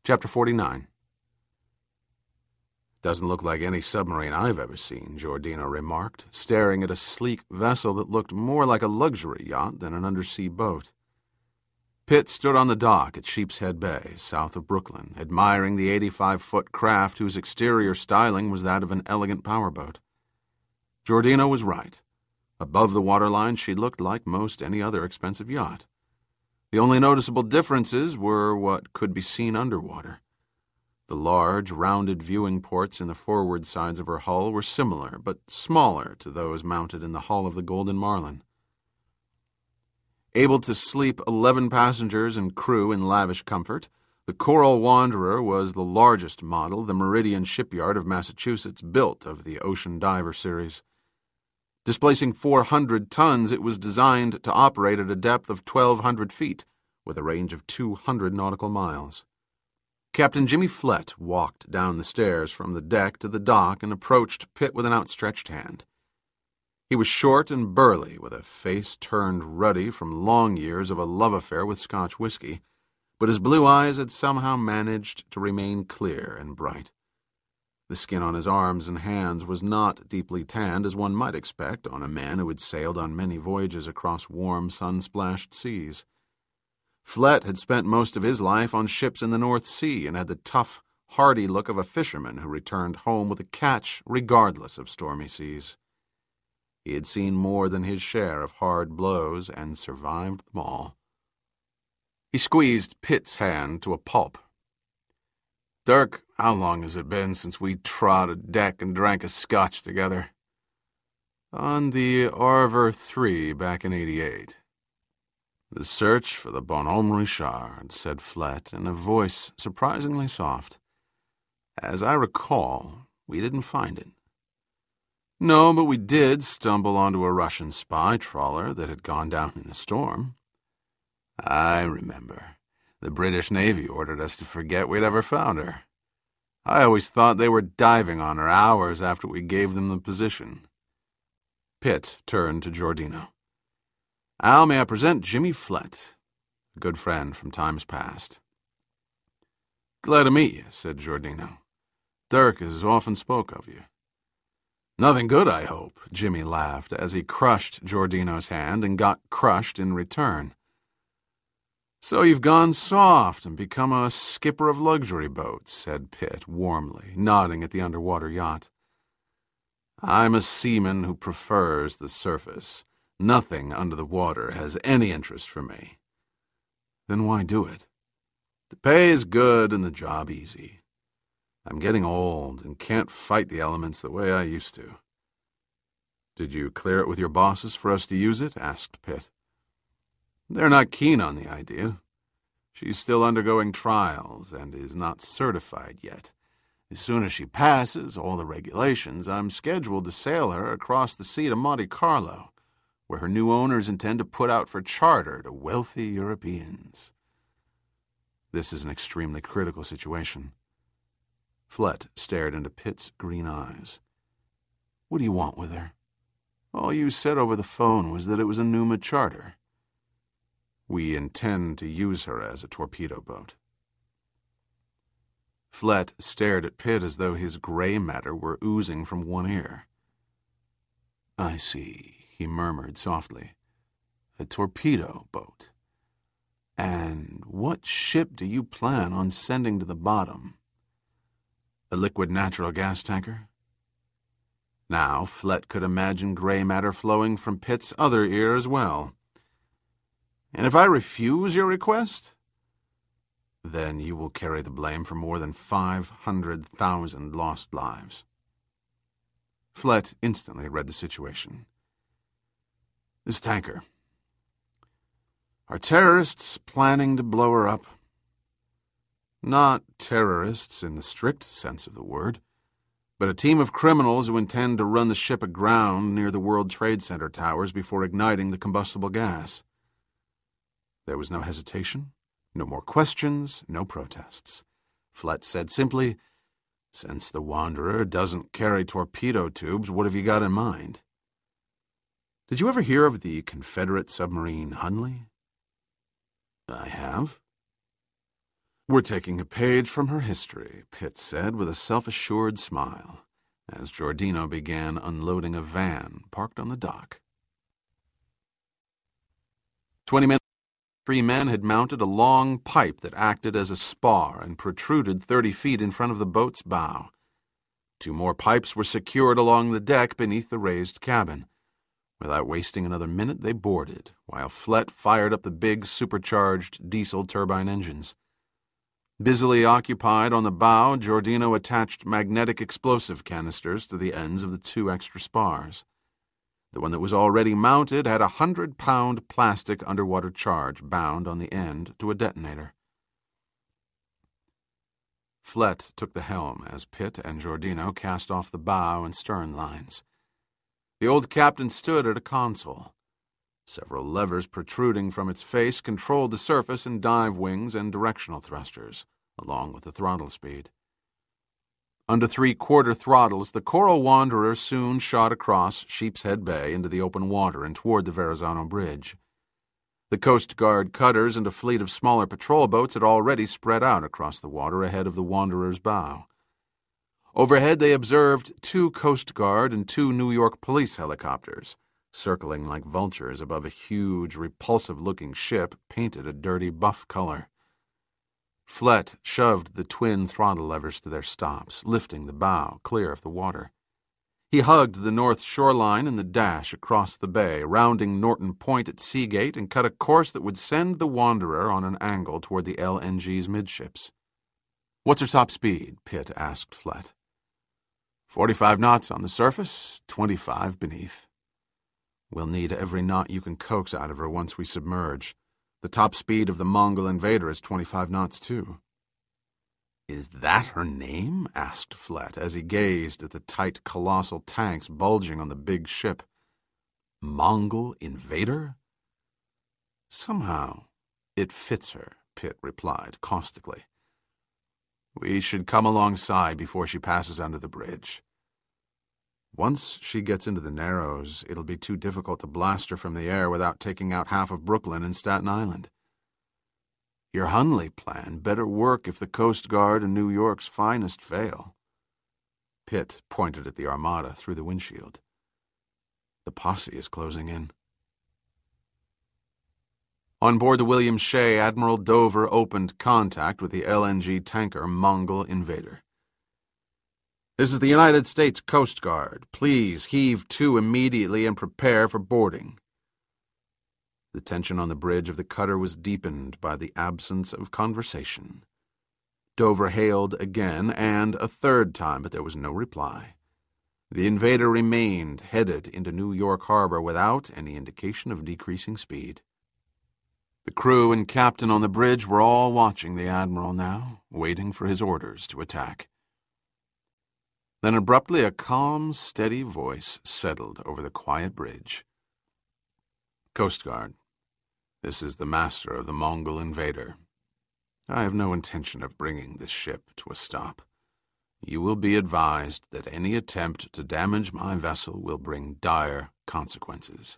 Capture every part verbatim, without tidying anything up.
Chapter forty-nine. "Doesn't look like any submarine I've ever seen," Giordino remarked, staring at a sleek vessel that looked more like a luxury yacht than an undersea boat. Pitt stood on the dock at Sheepshead Bay, south of Brooklyn, admiring the eighty-five-foot craft whose exterior styling was that of an elegant powerboat. Giordino was right. Above the waterline, she looked like most any other expensive yacht. The only noticeable differences were what could be seen underwater. The large, rounded viewing ports in the forward sides of her hull were similar, but smaller to those mounted in the hull of the Golden Marlin. Able to sleep eleven passengers and crew in lavish comfort, the Coral Wanderer was the largest model the Meridian Shipyard of Massachusetts built of the Ocean Diver series. Displacing four hundred tons, it was designed to operate at a depth of twelve hundred feet, with a range of two hundred nautical miles. Captain Jimmy Flett walked down the stairs from the deck to the dock and approached Pitt with an outstretched hand. He was short and burly, with a face turned ruddy from long years of a love affair with Scotch whiskey, but his blue eyes had somehow managed to remain clear and bright. The skin on his arms and hands was not deeply tanned, as one might expect on a man who had sailed on many voyages across warm, sun-splashed seas. Flett had spent most of his life on ships in the North Sea and had the tough, hardy look of a fisherman who returned home with a catch regardless of stormy seas. He had seen more than his share of hard blows and survived them all. He squeezed Pitt's hand to a pulp. "Dirk, how long has it been since we trod a deck and drank a scotch together?" "On the Arver three back in eighty-eight. "The search for the Bonhomme Richard," said Flett in a voice surprisingly soft. "As I recall, we didn't find it." "No, but we did stumble onto a Russian spy trawler that had gone down in a storm." "I remember. The British Navy ordered us to forget we'd ever found her. I always thought they were diving on her hours after we gave them the position." Pitt turned to Giordino. "Al, may I present Jimmy Flett, a good friend from times past." "Glad to meet you," said Giordino. "Dirk has often spoke of you." "Nothing good, I hope," Jimmy laughed as he crushed Giordino's hand and got crushed in return. "So you've gone soft and become a skipper of luxury boats," said Pitt warmly, nodding at the underwater yacht. "I'm a seaman who prefers the surface. Nothing under the water has any interest for me." "Then why do it?" "The pay is good and the job easy. I'm getting old and can't fight the elements the way I used to." "Did you clear it with your bosses for us to use it?" asked Pitt. "They're not keen on the idea. She's still undergoing trials and is not certified yet. As soon as she passes all the regulations, I'm scheduled to sail her across the sea to Monte Carlo, where her new owners intend to put out for charter to wealthy Europeans." "This is an extremely critical situation." Flett stared into Pitt's green eyes. "What do you want with her?" "All you said over the phone was that it was a Numa charter." "We intend to use her as a torpedo boat." Flett stared at Pitt as though his gray matter were oozing from one ear. "I see," he murmured softly. "A torpedo boat. And what ship do you plan on sending to the bottom?" "A liquid natural gas tanker." Now Flett could imagine gray matter flowing from Pitt's other ear as well. "And if I refuse your request?" "Then you will carry the blame for more than five hundred thousand lost lives." Flett instantly read the situation. "This tanker. Are terrorists planning to blow her up?" "Not terrorists in the strict sense of the word, but a team of criminals who intend to run the ship aground near the World Trade Center towers before igniting the combustible gas." There was no hesitation, no more questions, no protests. Flett said simply, "Since the Wanderer doesn't carry torpedo tubes, what have you got in mind?" "Did you ever hear of the Confederate submarine Hunley?" "I have." "We're taking a page from her history," Pitt said with a self-assured smile, as Giordino began unloading a van parked on the dock. Twenty minutes later, three men had mounted a long pipe that acted as a spar and protruded thirty feet in front of the boat's bow. Two more pipes were secured along the deck beneath the raised cabin. Without wasting another minute, they boarded, while Flett fired up the big supercharged diesel turbine engines. Busily occupied on the bow, Giordino attached magnetic explosive canisters to the ends of the two extra spars. The one that was already mounted had a hundred-pound plastic underwater charge bound on the end to a detonator. Flett took the helm as Pitt and Giordino cast off the bow and stern lines. The old captain stood at a console. Several levers protruding from its face controlled the surface and dive wings and directional thrusters, along with the throttle speed. Under three-quarter throttles, the Coral Wanderer soon shot across Sheepshead Bay into the open water and toward the Verrazano Bridge. The Coast Guard cutters and a fleet of smaller patrol boats had already spread out across the water ahead of the Wanderer's bow. Overhead, they observed two Coast Guard and two New York police helicopters, circling like vultures above a huge, repulsive-looking ship painted a dirty buff color. Flett shoved the twin throttle levers to their stops, lifting the bow clear of the water. He hugged the north shoreline in the dash across the bay, rounding Norton Point at Seagate, and cut a course that would send the Wanderer on an angle toward the L N G's midships. "What's her top speed?" Pitt asked Flett. Forty-five knots on the surface, twenty-five beneath. We'll need every knot you can coax out of her once we submerge. The top speed of the Mongol invader is twenty-five knots, too." "Is that her name?" asked Flett as he gazed at the tight, colossal tanks bulging on the big ship. "Mongol invader?" "Somehow it fits her," Pitt replied caustically. "We should come alongside before she passes under the bridge. Once she gets into the Narrows, it'll be too difficult to blast her from the air without taking out half of Brooklyn and Staten Island. Your Hunley plan better work if the Coast Guard and New York's finest fail." Pitt pointed at the Armada through the windshield. "The posse is closing in." On board the William Shea, Admiral Dover opened contact with the L N G tanker Mongol Invader. "This is the United States Coast Guard. Please heave to immediately and prepare for boarding." The tension on the bridge of the cutter was deepened by the absence of conversation. Dover hailed again and a third time, but there was no reply. The Invader remained headed into New York Harbor without any indication of decreasing speed. The crew and captain on the bridge were all watching the Admiral now, waiting for his orders to attack. Then abruptly a calm, steady voice settled over the quiet bridge. "Coast Guard, this is the master of the Mongol Invader. I have no intention of bringing this ship to a stop. You will be advised that any attempt to damage my vessel will bring dire consequences."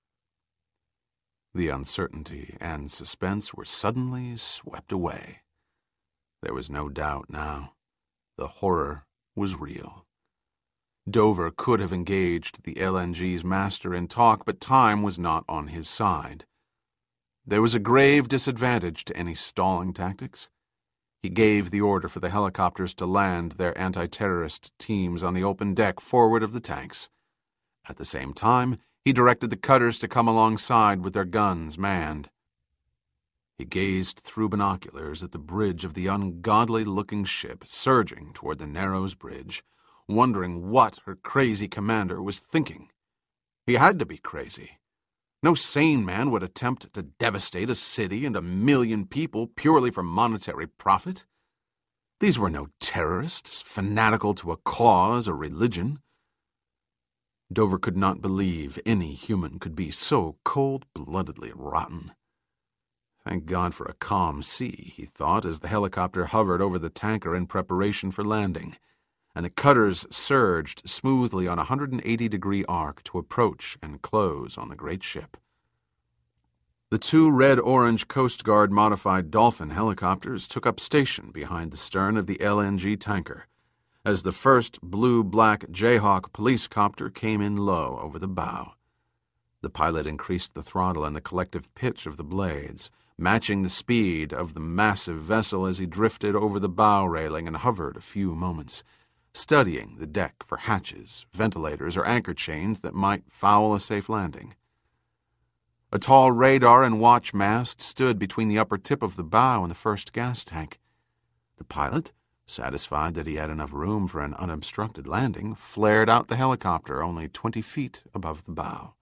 The uncertainty and suspense were suddenly swept away. There was no doubt now. The horror was real. Dover could have engaged the L N G's master in talk, but time was not on his side. There was a grave disadvantage to any stalling tactics. He gave the order for the helicopters to land their anti-terrorist teams on the open deck forward of the tanks. At the same time, he directed the cutters to come alongside with their guns manned. He gazed through binoculars at the bridge of the ungodly-looking ship surging toward the Narrows Bridge, wondering what her crazy commander was thinking. He had to be crazy. No sane man would attempt to devastate a city and a million people purely for monetary profit. These were no terrorists, fanatical to a cause or religion. Dover could not believe any human could be so cold-bloodedly rotten. Thank God for a calm sea, he thought, as the helicopter hovered over the tanker in preparation for landing, and the cutters surged smoothly on a one hundred eighty degree arc to approach and close on the great ship. The two red-orange Coast Guard modified Dolphin helicopters took up station behind the stern of the L N G tanker, as the first blue-black Jayhawk police copter came in low over the bow. The pilot increased the throttle and the collective pitch of the blades, matching the speed of the massive vessel as he drifted over the bow railing and hovered a few moments, studying the deck for hatches, ventilators, or anchor chains that might foul a safe landing. A tall radar and watch mast stood between the upper tip of the bow and the first gas tank. The pilot, satisfied that he had enough room for an unobstructed landing, flared out the helicopter only twenty feet above the bow.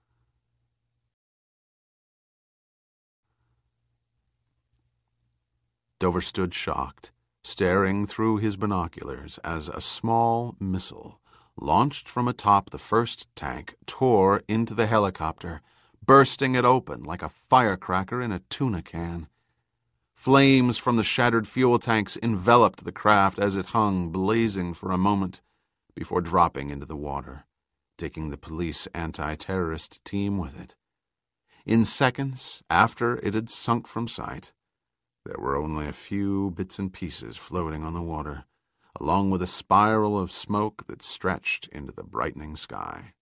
Dover stood shocked, staring through his binoculars as a small missile, launched from atop the first tank, tore into the helicopter, bursting it open like a firecracker in a tuna can. Flames from the shattered fuel tanks enveloped the craft as it hung blazing for a moment before dropping into the water, taking the police anti-terrorist team with it. In seconds after it had sunk from sight, there were only a few bits and pieces floating on the water, along with a spiral of smoke that stretched into the brightening sky.